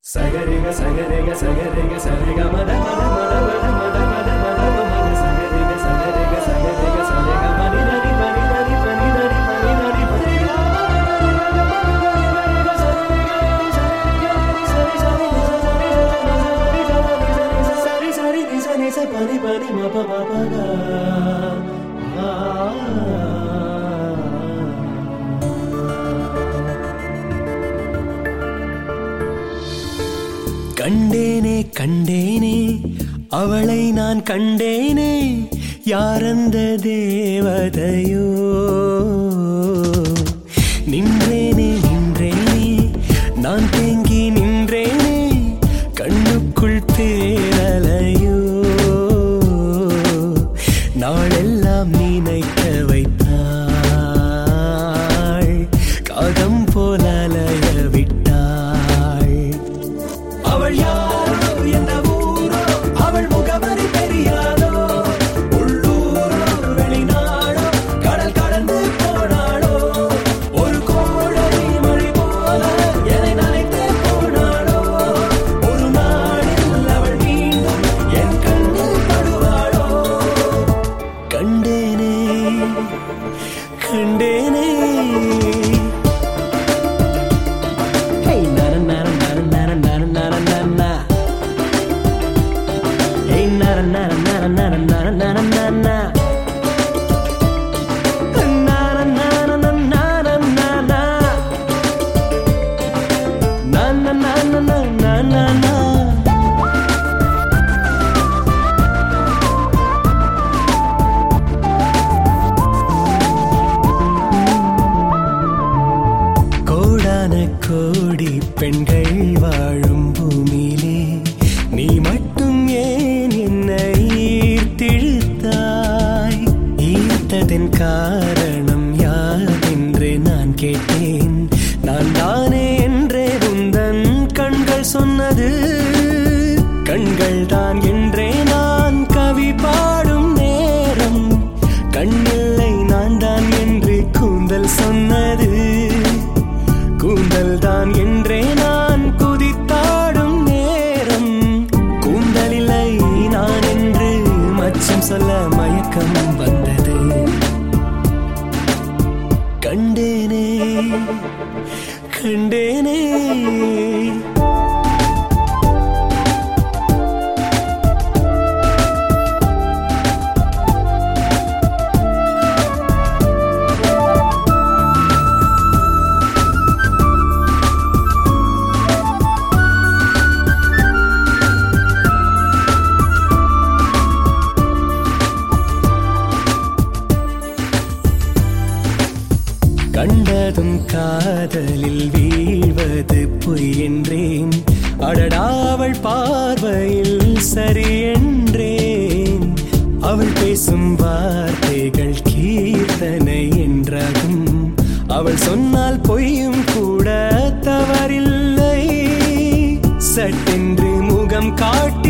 Sagarega sagarega sagarega sagarega mada mada mada mada mada mada mada mada sagarega sagarega sagarega sagarega mani nani mani nani mani nani mani nani mani sari sari sari sari pani pani ma pa ma pa ga கண்டேனே கண்டேனே அவளை நான் கண்டேனே யாரந்த தேவதையோ நின்றேனே நின்றேனே நான் தேங்கி நின்றேனே கண்ணுக்குள் தேரலையோ நாளெல்லாம் நினைக்க வைத்தாள் காகம் போல அலைய விட்டாள் அவள் யாரோ எந்த ஊரோ அவள் முகவரி தெரியாதோ உள்ளூரோ வெளிநாடோ கடல் கடந்து போனாளோ ஒரு கோடை மழை போல என்னை நனைத்து போனாளோ ஒரு நாளில் அவள் மீண்டும் என் கண்ணில் படுவாளோ கண்டேனே கண்டேனே கோடான கோடி பெண்கள் வாழும் பூமியிலே நீ மட்டும் ஏன் என்னை ஈர்த்திழுத்தாய் ஈர்த்ததன் காரணம் யாரென்று நான் கேட்டேன் நான் தானே என்றே உந்தன் கண்கள் சொன்னது கண்கள் தான் என்றே நான் கவி பாடும் நேரம் கண்ணில்லை நான் தான் என்று கூந்தல் சொன்னது கூந்தல் தான் என்றே நான் குதித்தாடும் நேரம் கூந்தலில்லை நான் என்று மச்சம் சொல்ல மயக்கம் வந்தது கண்டேனே கண்டேனே கண்டதும் காதலில் வீழ்வது பொய் என்றேன் அடடா அவள் பார்வையில் சரி என்றேன் அவள் பேசும் வார்த்தைகள் கீர்த்தனை என்றாகும் அவள் சொன்னால் பொய்யும் கூட தவறில்லை சட்டென்று முகம் காட்டி